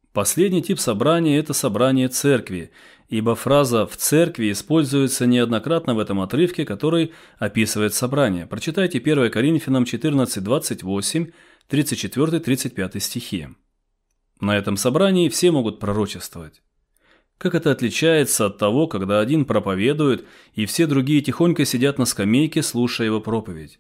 Последний тип собрания – это собрание церкви, ибо фраза «в церкви» используется неоднократно в этом отрывке, который описывает собрание. Прочитайте 1 Коринфянам 14:28, 34-35 стихи. На этом собрании все могут пророчествовать. Как это отличается от того, когда один проповедует, и все другие тихонько сидят на скамейке, слушая его проповедь?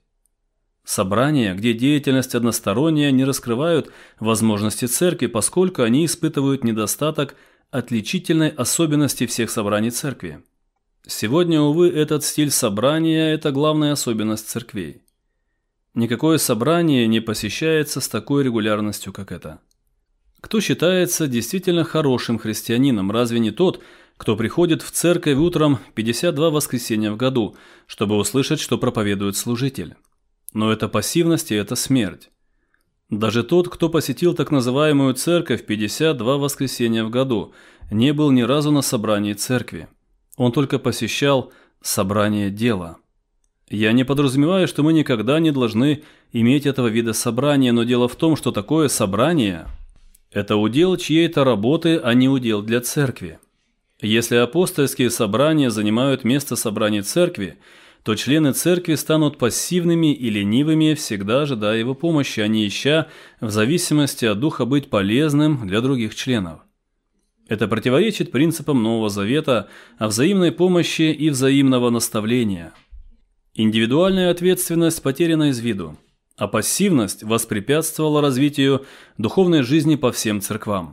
Собрания, где деятельность односторонняя, не раскрывают возможности церкви, поскольку они испытывают недостаток отличительной особенности всех собраний церкви. Сегодня, увы, этот стиль собрания – это главная особенность церквей. Никакое собрание не посещается с такой регулярностью, как это. Кто считается действительно хорошим христианином, разве не тот, кто приходит в церковь утром 52 воскресенья в году, чтобы услышать, что проповедует служитель? Но это пассивность и это смерть. Даже тот, кто посетил так называемую церковь 52 воскресенья в году, не был ни разу на собрании церкви. Он только посещал собрание дела. Я не подразумеваю, что мы никогда не должны иметь этого вида собрания, но дело в том, что такое собрание – это удел чьей-то работы, а не удел для церкви. Если апостольские собрания занимают место собраний церкви, то члены церкви станут пассивными и ленивыми, всегда ожидая его помощи, а не ища в зависимости от духа быть полезным для других членов. Это противоречит принципам Нового Завета о взаимной помощи и взаимного наставления. Индивидуальная ответственность потеряна из виду, а пассивность воспрепятствовала развитию духовной жизни по всем церквам.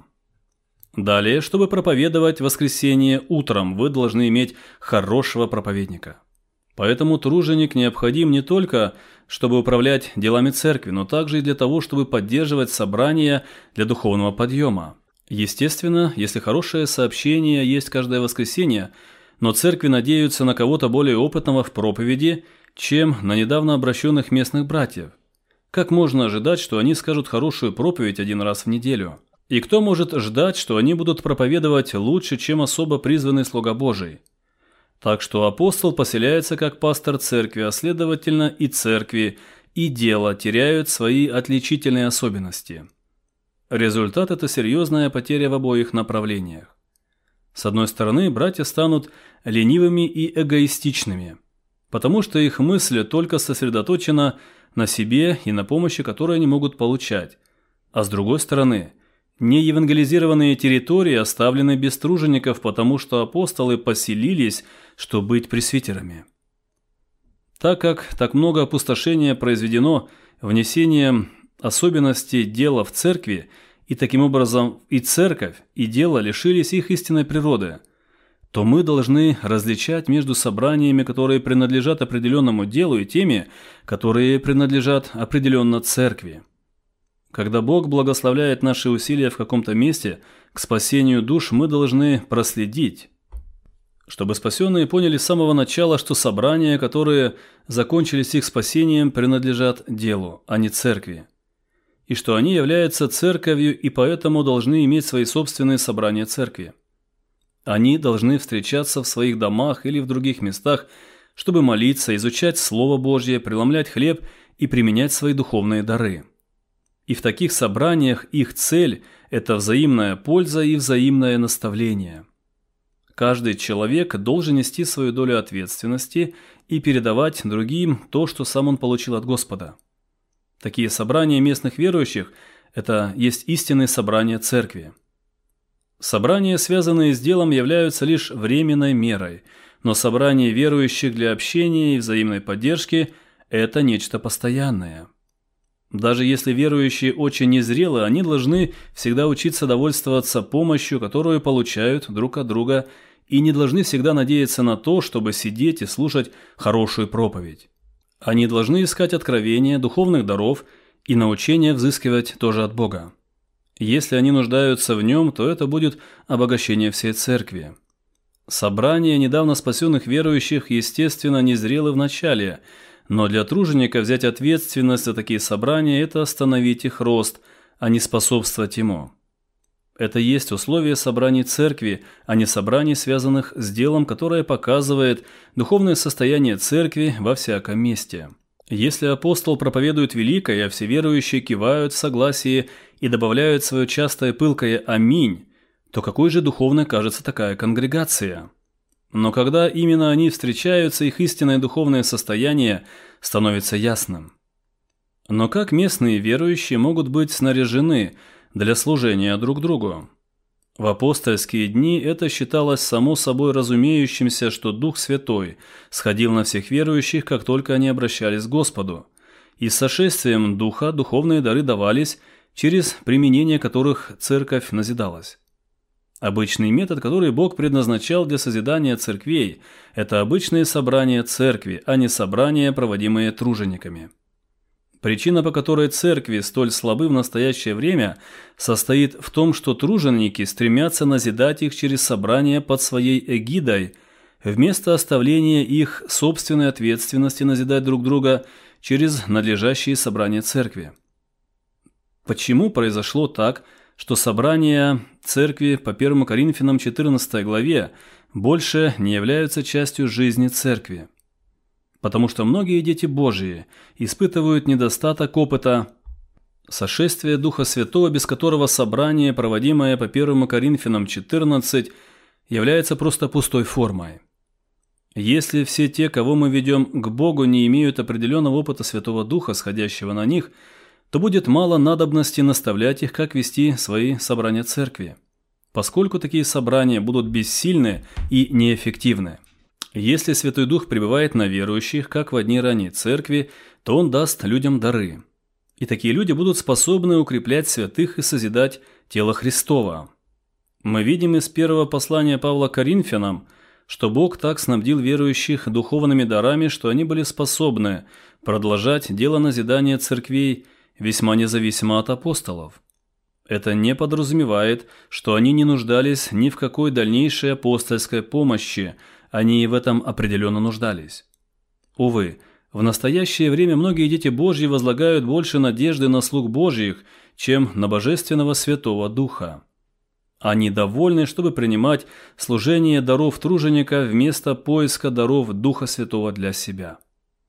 Далее, чтобы проповедовать в воскресенье утром, вы должны иметь хорошего проповедника. Поэтому труженик необходим не только, чтобы управлять делами церкви, но также и для того, чтобы поддерживать собрания для духовного подъема. Естественно, если хорошее сообщение есть каждое воскресенье, но церкви надеются на кого-то более опытного в проповеди, чем на недавно обращенных местных братьев. Как можно ожидать, что они скажут хорошую проповедь один раз в неделю? И кто может ждать, что они будут проповедовать лучше, чем особо призванный слуга Божий? Так что апостол поселяется как пастор церкви, а следовательно и церкви, и дело теряют свои отличительные особенности. Результат – это серьезная потеря в обоих направлениях. С одной стороны, братья станут ленивыми и эгоистичными, потому что их мысль только сосредоточена на себе и на помощи, которую они могут получать. А с другой стороны, неевангелизированные территории оставлены без тружеников, потому что апостолы поселились, чтобы быть пресвитерами. Так как так много опустошения произведено внесением особенностей дела в церкви, и таким образом и церковь, и дело лишились их истинной природы, то мы должны различать между собраниями, которые принадлежат определенному делу, и теми, которые принадлежат определенно церкви. Когда Бог благословляет наши усилия в каком-то месте к спасению душ, мы должны проследить, чтобы спасенные поняли с самого начала, что собрания, которые закончились их спасением, принадлежат делу, а не церкви, и что они являются церковью и поэтому должны иметь свои собственные собрания церкви. Они должны встречаться в своих домах или в других местах, чтобы молиться, изучать Слово Божье, преломлять хлеб и применять свои духовные дары. И в таких собраниях их цель – это взаимная польза и взаимное наставление. Каждый человек должен нести свою долю ответственности и передавать другим то, что сам он получил от Господа. Такие собрания местных верующих – это есть истинные собрания церкви. Собрания, связанные с делом, являются лишь временной мерой, но собрания верующих для общения и взаимной поддержки – это нечто постоянное. Даже если верующие очень незрелы, они должны всегда учиться довольствоваться помощью, которую получают друг от друга, и не должны всегда надеяться на то, чтобы сидеть и слушать хорошую проповедь. Они должны искать откровения, духовных даров и научения взыскивать тоже от Бога. Если они нуждаются в нем, то это будет обогащение всей церкви. Собрания недавно спасенных верующих, естественно, незрелы в начале, но для труженика взять ответственность за такие собрания – это остановить их рост, а не способствовать ему. Это есть условие собраний церкви, а не собраний, связанных с делом, которое показывает духовное состояние церкви во всяком месте. Если апостол проповедует великое, а все верующие кивают в согласии и добавляют свое частое пылкое «Аминь», то какой же духовной кажется такая конгрегация? Но когда именно они встречаются, их истинное духовное состояние становится ясным. Но как местные верующие могут быть снаряжены для служения друг другу? В апостольские дни это считалось само собой разумеющимся, что Дух Святой сходил на всех верующих, как только они обращались к Господу. И с сошествием Духа духовные дары давались, через применение которых церковь назидалась. Обычный метод, который Бог предназначал для созидания церквей, это обычные собрания церкви, а не собрания, проводимые тружениками. Причина, по которой церкви столь слабы в настоящее время, состоит в том, что труженики стремятся назидать их через собрания под своей эгидой, вместо оставления их собственной ответственности назидать друг друга через надлежащие собрания церкви. Почему произошло так, что собрания церкви по 1 Коринфянам 14 главе больше не являются частью жизни церкви? Потому что многие дети Божьи испытывают недостаток опыта сошествия Духа Святого, без которого собрание, проводимое по 1 Коринфянам 14, является просто пустой формой. Если все те, кого мы ведем к Богу, не имеют определенного опыта Святого Духа, сходящего на них, то будет мало надобности наставлять их, как вести свои собрания церкви, поскольку такие собрания будут бессильны и неэффективны. Если Святой Дух пребывает на верующих, как в дни ранней церкви, то Он даст людям дары. И такие люди будут способны укреплять святых и созидать тело Христова. Мы видим из первого послания Павла к Коринфянам, что Бог так снабдил верующих духовными дарами, что они были способны продолжать дело назидания церквей весьма независимо от апостолов. Это не подразумевает, что они не нуждались ни в какой дальнейшей апостольской помощи, они и в этом определенно нуждались. Увы, в настоящее время многие дети Божьи возлагают больше надежды на слуг Божьих, чем на Божественного Святого Духа. Они довольны, чтобы принимать служение даров труженика вместо поиска даров Духа Святого для себя.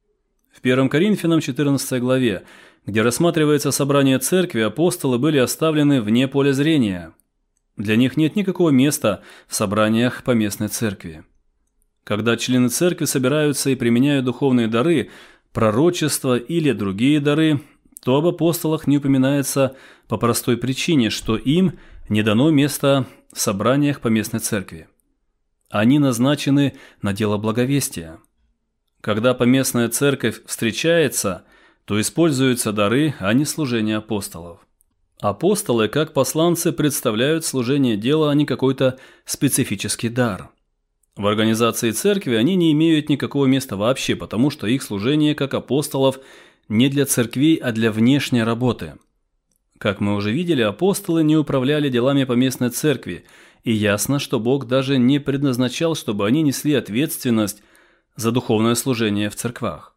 В 1 Коринфянам 14 главе, где рассматривается собрание церкви, апостолы были оставлены вне поля зрения. Для них нет никакого места в собраниях поместной церкви. Когда члены церкви собираются и применяют духовные дары, пророчества или другие дары, то об апостолах не упоминается по простой причине, что им не дано место в собраниях поместной церкви. Они назначены на дело благовестия. Когда поместная церковь встречается, то используются дары, а не служение апостолов. Апостолы, как посланцы, представляют служение дела, а не какой-то специфический дар. В организации церкви они не имеют никакого места вообще, потому что их служение, как апостолов, не для церквей, а для внешней работы. Как мы уже видели, апостолы не управляли делами поместной церкви, и ясно, что Бог даже не предназначал, чтобы они несли ответственность за духовное служение в церквах.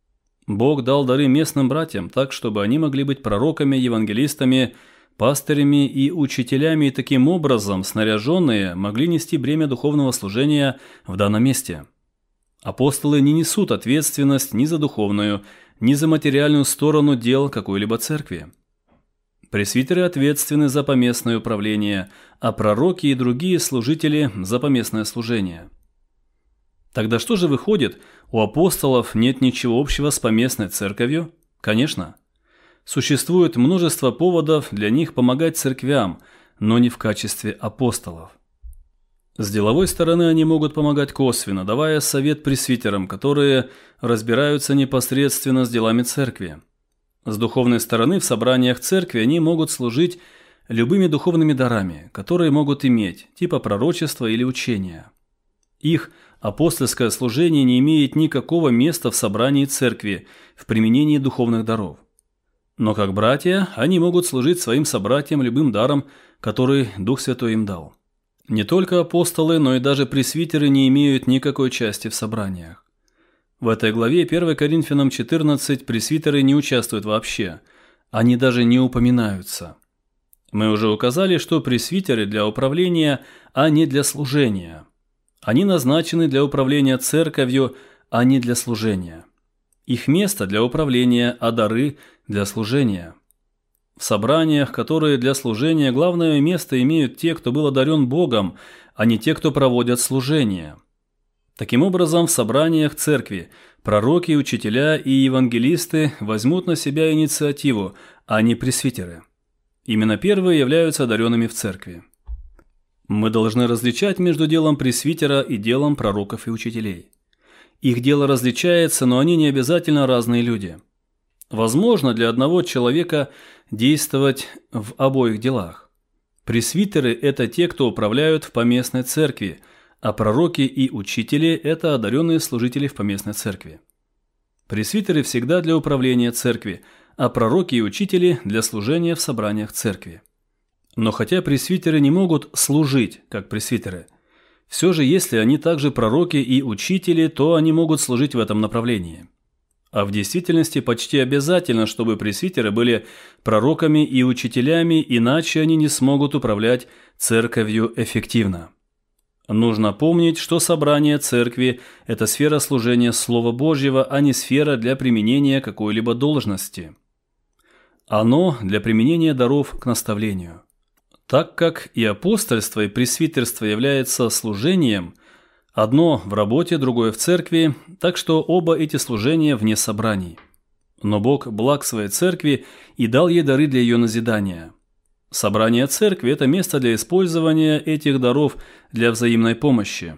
Бог дал дары местным братьям так, чтобы они могли быть пророками, евангелистами, пастырями и учителями, и таким образом снаряженные могли нести бремя духовного служения в данном месте. Апостолы не несут ответственность ни за духовную, ни за материальную сторону дел какой-либо церкви. Пресвитеры ответственны за поместное управление, а пророки и другие служители за поместное служение. Тогда что же выходит, у апостолов нет ничего общего с поместной церковью? Конечно. Существует множество поводов для них помогать церквям, но не в качестве апостолов. С деловой стороны они могут помогать косвенно, давая совет пресвитерам, которые разбираются непосредственно с делами церкви. С духовной стороны в собраниях церкви они могут служить любыми духовными дарами, которые могут иметь, типа пророчества или учения. Их апостольское служение не имеет никакого места в собрании церкви в применении духовных даров. Но как братья, они могут служить своим собратьям любым даром, который Дух Святой им дал. Не только апостолы, но и даже пресвитеры не имеют никакой части в собраниях. В этой главе 1 Коринфянам 14 пресвитеры не участвуют вообще, они даже не упоминаются. Мы уже указали, что пресвитеры для управления, а не для служения. Они назначены для управления церковью, а не для служения. Их место для управления, а дары для служения. В собраниях, которые для служения, главное место имеют те, кто был одарен Богом, а не те, кто проводят служение. Таким образом, в собраниях церкви пророки, учителя и евангелисты возьмут на себя инициативу, а не пресвитеры. Именно первые являются одаренными в церкви. Мы должны различать между делом пресвитера и делом пророков и учителей. Их дело различается, но они не обязательно разные люди. Возможно для одного человека действовать в обоих делах. Пресвитеры – это те, кто управляют в поместной церкви, а пророки и учители – это одаренные служители в поместной церкви. Пресвитеры всегда для управления церкви, а пророки и учители – для служения в собраниях церкви. Но хотя пресвитеры не могут служить, как пресвитеры, все же если они также пророки и учители, то они могут служить в этом направлении. А в действительности почти обязательно, чтобы пресвитеры были пророками и учителями, иначе они не смогут управлять церковью эффективно. Нужно помнить, что собрание церкви – это сфера служения Слова Божьего, а не сфера для применения какой-либо должности. Оно для применения даров к наставлению. Так как и апостольство, и пресвитерство является служением, одно в работе, другое в церкви, так что оба эти служения вне собраний. Но Бог благ своей церкви и дал ей дары для ее назидания. Собрание церкви – это место для использования этих даров для взаимной помощи.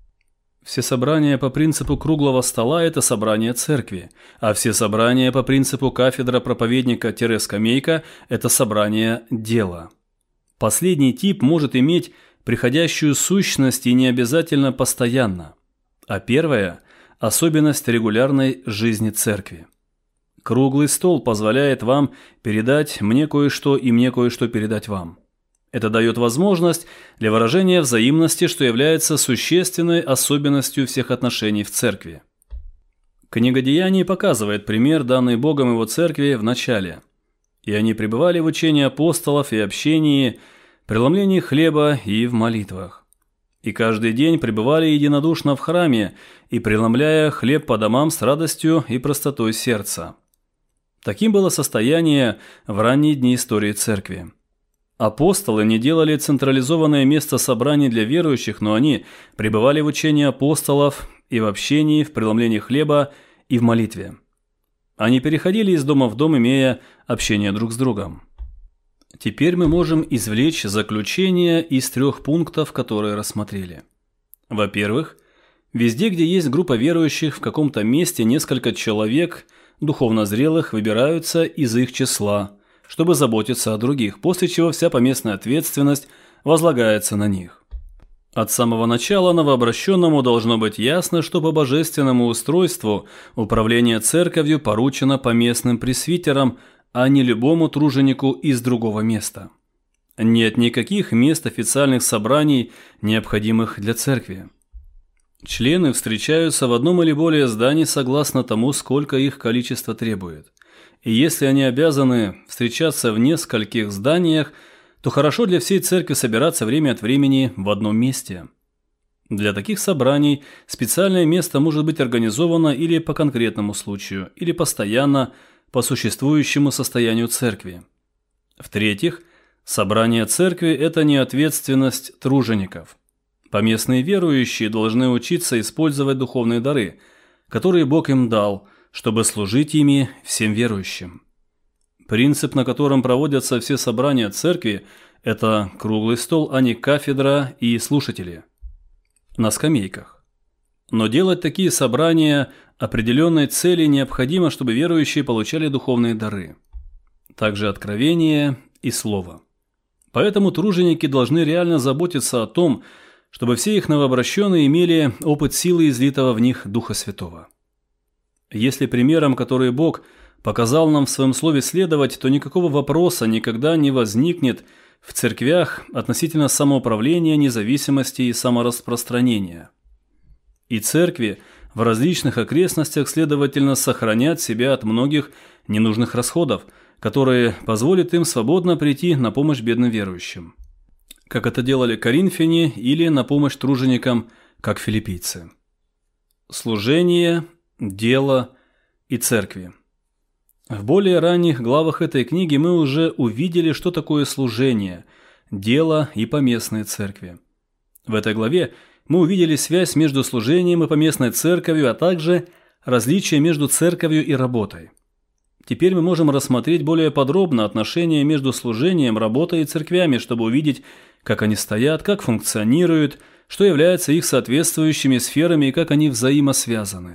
Все собрания по принципу круглого стола – это собрание церкви, а все собрания по принципу кафедра проповедника-скамейка – это собрание дела. Последний тип может иметь приходящую сущность и не обязательно постоянно, а первое – особенность регулярной жизни церкви. Круглый стол позволяет вам передать мне кое-что и мне кое-что передать вам. Это дает возможность для выражения взаимности, что является существенной особенностью всех отношений в церкви. Книга Деяний показывает пример, данный Богом его церкви в начале. И они пребывали в учении апостолов и общении, преломлении хлеба и в молитвах. И каждый день пребывали единодушно в храме и преломляя хлеб по домам с радостью и простотой сердца. Таким было состояние в ранние дни истории церкви. Апостолы не делали централизованное место собраний для верующих, но они пребывали в учении апостолов и в общении, в преломлении хлеба и в молитве. Они переходили из дома в дом, имея общение друг с другом. Теперь мы можем извлечь заключение из 3 пунктов, которые рассмотрели. Во-первых, везде, где есть группа верующих, в каком-то месте несколько человек, духовно зрелых, выбираются из их числа, чтобы заботиться о других, после чего вся поместная ответственность возлагается на них. От самого начала новообращенному должно быть ясно, что по божественному устройству управление церковью поручено поместным пресвитерам, а не любому труженику из другого места. Нет никаких мест официальных собраний, необходимых для церкви. Члены встречаются в одном или более зданий согласно тому, сколько их количество требует. И если они обязаны встречаться в нескольких зданиях, то хорошо для всей церкви собираться время от времени в одном месте. Для таких собраний специальное место может быть организовано или по конкретному случаю, или постоянно по существующему состоянию церкви. В-третьих, собрание церкви – это не ответственность тружеников. Поместные верующие должны учиться использовать духовные дары, которые Бог им дал, чтобы служить ими всем верующим. Принцип, на котором проводятся все собрания церкви – это круглый стол, а не кафедра и слушатели на скамейках. Но делать такие собрания определенной цели необходимо, чтобы верующие получали духовные дары, также откровение и слово. Поэтому труженики должны реально заботиться о том, чтобы все их новообращенные имели опыт силы излитого в них Духа Святого. Если примером, который Бог показал нам в своем слове, следовать, то никакого вопроса никогда не возникнет в церквях относительно самоуправления, независимости и самораспространения. И церкви в различных окрестностях, следовательно, сохранят себя от многих ненужных расходов, которые позволят им свободно прийти на помощь бедным верующим, как это делали коринфяне, или на помощь труженикам, как филиппийцы. Служение, дело и церкви. В более ранних главах этой книги мы уже увидели, что такое служение, дело и поместные церкви. В этой главе мы увидели связь между служением и поместной церковью, а также различия между церковью и работой. Теперь мы можем рассмотреть более подробно отношения между служением, работой и церквями, чтобы увидеть, как они стоят, как функционируют, что является их соответствующими сферами и как они взаимосвязаны.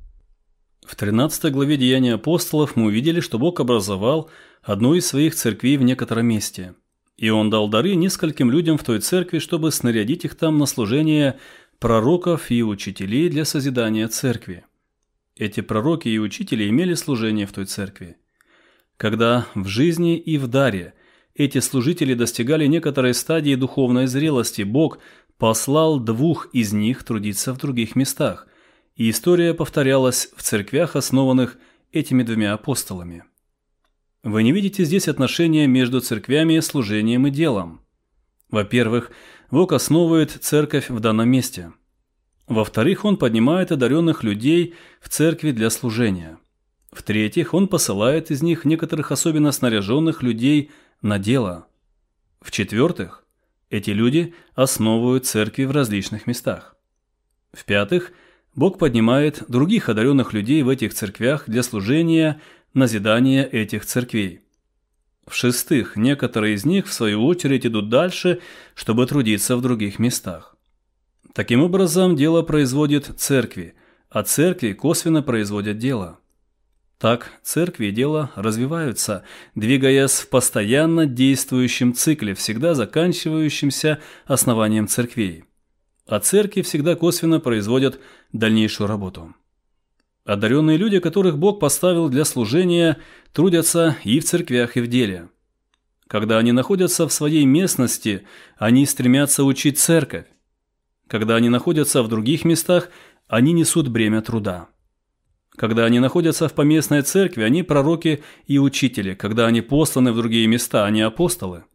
В 13 главе Деяний апостолов мы увидели, что Бог образовал одну из своих церквей в некотором месте. И Он дал дары нескольким людям в той церкви, чтобы снарядить их там на служение пророков и учителей для созидания церкви. Эти пророки и учители имели служение в той церкви. Когда в жизни и в даре эти служители достигали некоторой стадии духовной зрелости, Бог послал 2 из них трудиться в других местах, и история повторялась в церквях, основанных этими 2 апостолами. Вы не видите здесь отношения между церквями, служением и делом. Во-первых, Бог основывает церковь в данном месте. Во-вторых, Он поднимает одаренных людей в церкви для служения. В-третьих, Он посылает из них некоторых особенно снаряженных людей на дело. В-четвертых, эти люди основывают церкви в различных местах. В-пятых, Бог поднимает других одаренных людей в этих церквях для служения, назидания этих церквей. В-шестых, некоторые из них, в свою очередь, идут дальше, чтобы трудиться в других местах. Таким образом, дело производит церкви, а церкви косвенно производят дело. Так, церкви и дело развиваются, двигаясь в постоянно действующем цикле, всегда заканчивающемся основанием церквей. А церкви всегда косвенно производят дальнейшую работу. Одаренные люди, которых Бог поставил для служения, трудятся и в церквях, и в деле. Когда они находятся в своей местности, они стремятся учить церковь. Когда они находятся в других местах, они несут бремя труда. Когда они находятся в поместной церкви, они пророки и учители. Когда они посланы в другие места, они апостолы.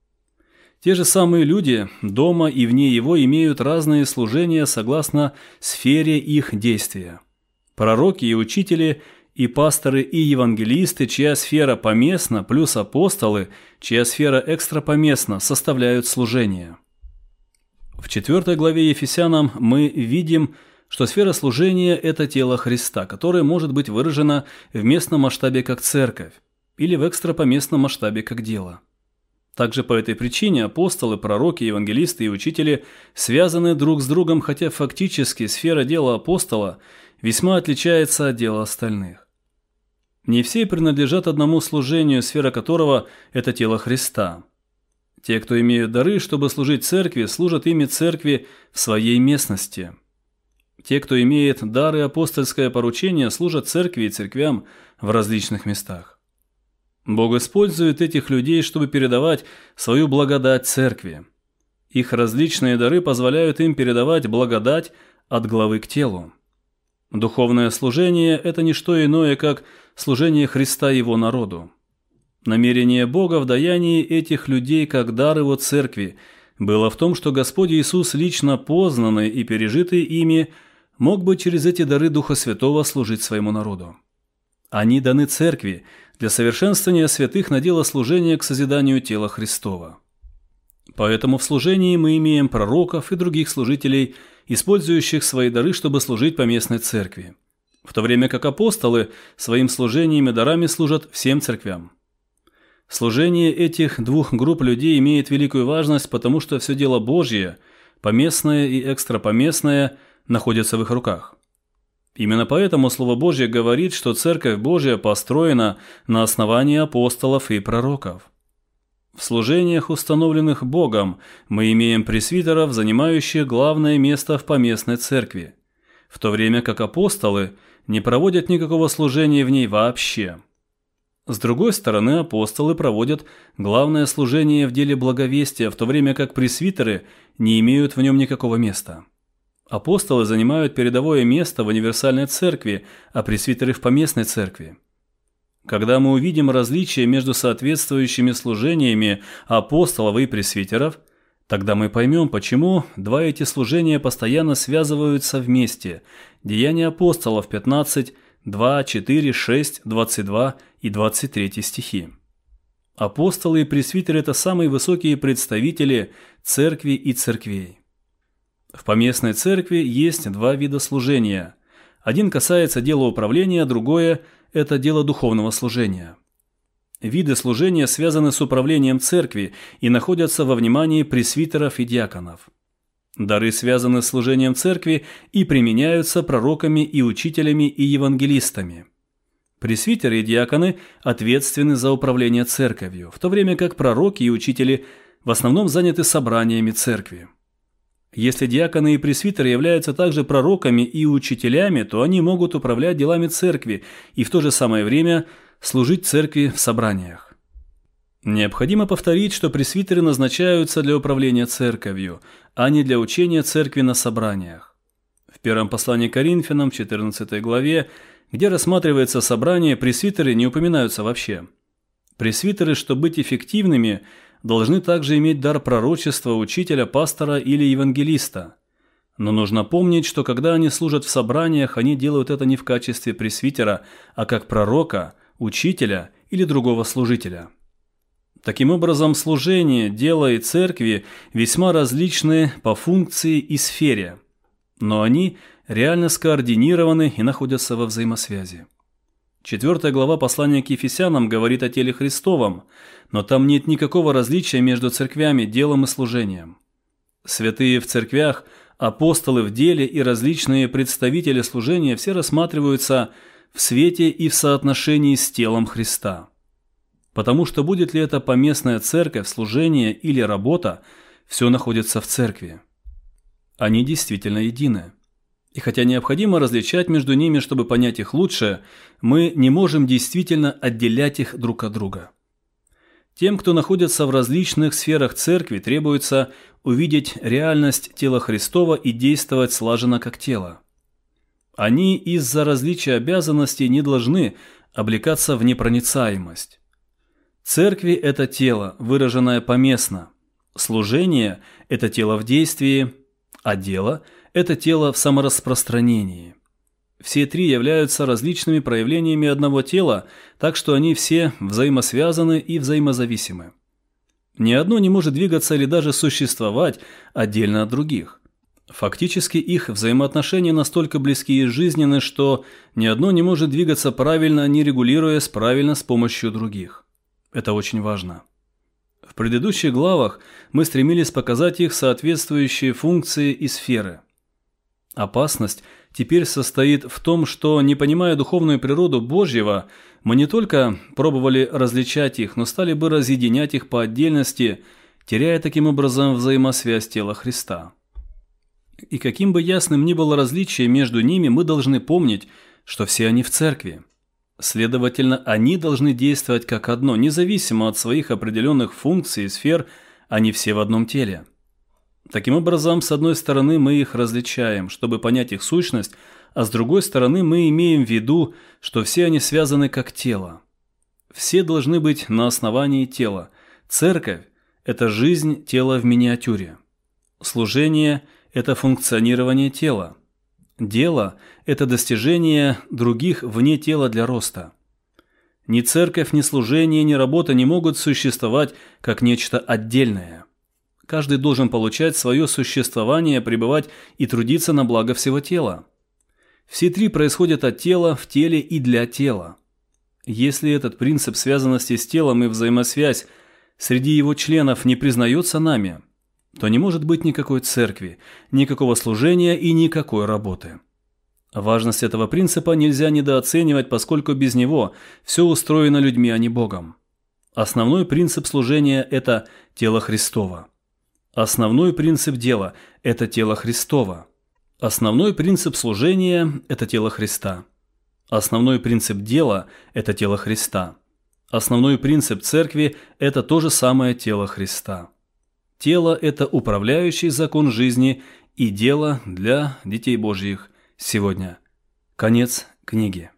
Те же самые люди дома и вне его имеют разные служения согласно сфере их действия. Пророки и учители, и пасторы, и евангелисты, чья сфера поместна, плюс апостолы, чья сфера экстрапоместна, составляют служение. В 4 главе Ефесянам мы видим, что сфера служения – это тело Христа, которое может быть выражено в местном масштабе как церковь или в экстрапоместном масштабе как дело. Также по этой причине апостолы, пророки, евангелисты и учители связаны друг с другом, хотя фактически сфера дела апостола весьма отличается от дела остальных. Не все принадлежат одному служению, сфера которого – это тело Христа. Те, кто имеют дары, чтобы служить церкви, служат ими церкви в своей местности. Те, кто имеет дары апостольское поручение, служат церкви и церквям в различных местах. Бог использует этих людей, чтобы передавать свою благодать церкви. Их различные дары позволяют им передавать благодать от главы к телу. Духовное служение – это не что иное, как служение Христа Его народу. Намерение Бога в даянии этих людей как дар Его церкви было в том, что Господь Иисус, лично познанный и пережитый ими, мог бы через эти дары Духа Святого служить своему народу. Они даны церкви для совершенствования святых на дело служения к созиданию тела Христова. Поэтому в служении мы имеем пророков и других служителей, использующих свои дары, чтобы служить поместной церкви, в то время как апостолы своим служением и дарами служат всем церквям. Служение этих 2 групп людей имеет великую важность, потому что все дело Божье, поместное и экстрапоместное, находится в их руках. Именно поэтому Слово Божье говорит, что Церковь Божья построена на основании апостолов и пророков. В служениях, установленных Богом, мы имеем пресвитеров, занимающих главное место в поместной церкви, в то время как апостолы не проводят никакого служения в ней вообще. С другой стороны, апостолы проводят главное служение в деле благовестия, в то время как пресвитеры не имеют в нем никакого места. Апостолы занимают передовое место в универсальной церкви, а пресвитеры в поместной церкви. Когда мы увидим различия между соответствующими служениями апостолов и пресвитеров, тогда мы поймем, почему 2 эти служения постоянно связываются вместе. Деяния апостолов 15, 2, 4, 6, 22 и 23 стихи. Апостолы и пресвитеры – это самые высокие представители церкви и церквей. В поместной церкви есть два вида служения. Один касается дела управления, другое – это дело духовного служения. Виды служения связаны с управлением церкви и находятся во внимании пресвитеров и диаконов. Дары связаны с служением церкви и применяются пророками и учителями и евангелистами. Пресвитеры и диаконы ответственны за управление церковью, в то время как пророки и учители в основном заняты собраниями церкви. Если диаконы и пресвитеры являются также пророками и учителями, то они могут управлять делами церкви и в то же самое время служить церкви в собраниях. Необходимо повторить, что пресвитеры назначаются для управления церковью, а не для учения церкви на собраниях. В первом послании к Коринфянам, 14 главе, где рассматривается собрание, пресвитеры не упоминаются вообще. Пресвитеры, чтобы быть эффективными, должны также иметь дар пророчества, учителя, пастора или евангелиста. Но нужно помнить, что когда они служат в собраниях, они делают это не в качестве пресвитера, а как пророка, учителя или другого служителя. Таким образом, служение, дело и церкви весьма различны по функции и сфере, но они реально скоординированы и находятся во взаимосвязи. 4 глава послания к Ефесянам говорит о теле Христовом, но там нет никакого различия между церквями, делом и служением. Святые в церквях, апостолы в деле и различные представители служения все рассматриваются в свете и в соотношении с телом Христа. Потому что будет ли это поместная церковь, служение или работа, все находится в церкви. Они действительно едины. И хотя необходимо различать между ними, чтобы понять их лучше, мы не можем действительно отделять их друг от друга. Тем, кто находится в различных сферах церкви, требуется увидеть реальность тела Христова и действовать слаженно как тело. Они из-за различия обязанностей не должны облекаться в непроницаемость. Церкви – это тело, выраженное поместно. Служение – это тело в действии, а дело – это тело в самораспространении. Все три являются различными проявлениями одного тела, так что они все взаимосвязаны и взаимозависимы. Ни одно не может двигаться или даже существовать отдельно от других. Фактически их взаимоотношения настолько близки и жизненны, что ни одно не может двигаться правильно, не регулируясь правильно с помощью других. Это очень важно. В предыдущих главах мы стремились показать их соответствующие функции и сферы. Опасность теперь состоит в том, что, не понимая духовную природу Божьего, мы не только пробовали различать их, но стали бы разъединять их по отдельности, теряя таким образом взаимосвязь тела Христа. И каким бы ясным ни было различие между ними, мы должны помнить, что все они в церкви. Следовательно, они должны действовать как одно, независимо от своих определенных функций и сфер, они все в одном теле. Таким образом, с одной стороны, мы их различаем, чтобы понять их сущность, а с другой стороны, мы имеем в виду, что все они связаны как тело. Все должны быть на основании тела. Церковь – это жизнь тела в миниатюре. Служение – это функционирование тела. Дело – это достижение других вне тела для роста. Ни церковь, ни служение, ни работа не могут существовать как нечто отдельное. Каждый должен получать свое существование, пребывать и трудиться на благо всего тела. Все три происходят от тела, в теле и для тела. Если этот принцип связанности с телом и взаимосвязь среди его членов не признается нами, то не может быть никакой церкви, никакого служения и никакой работы. Важность этого принципа нельзя недооценивать, поскольку без него все устроено людьми, а не Богом. Основной принцип служения – это тело Христово. Основной принцип дела – это тело Христово. Основной принцип служения – это тело Христа. Основной принцип дела – это тело Христа. Основной принцип церкви – это то же самое тело Христа. Тело – это управляющий закон жизни и дело для детей Божьих сегодня. Конец книги.